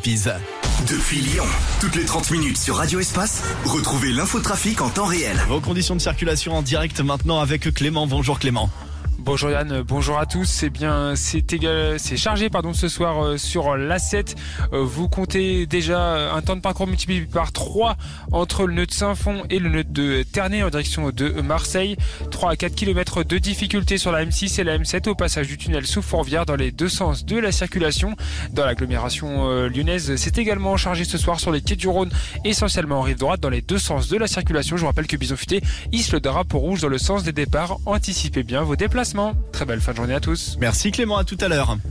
Pise. Depuis Lyon, toutes les 30 minutes sur Radio Espace, retrouvez l'infotrafic en temps réel. Vos conditions de circulation en direct maintenant avec Clément. Bonjour Clément. Bonjour Yann, bonjour à tous. C'est chargé ce soir sur l'A7. Vous comptez déjà un temps de parcours multiplié par 3 entre le nœud de Saint-Fond et le nœud de Ternay en direction de Marseille. 3 à 4 km de difficulté sur la M6 et la M7 au passage du tunnel sous Fourvière dans les deux sens de la circulation. Dans l'agglomération lyonnaise, c'est également chargé ce soir sur les quais du Rhône, essentiellement en rive droite dans les deux sens de la circulation. Je vous rappelle que Bison Futé hisse le drapeau rouge dans le sens des départs. Anticipez bien vos déplacements. Très belle fin de journée à tous. Merci Clément, à tout à l'heure.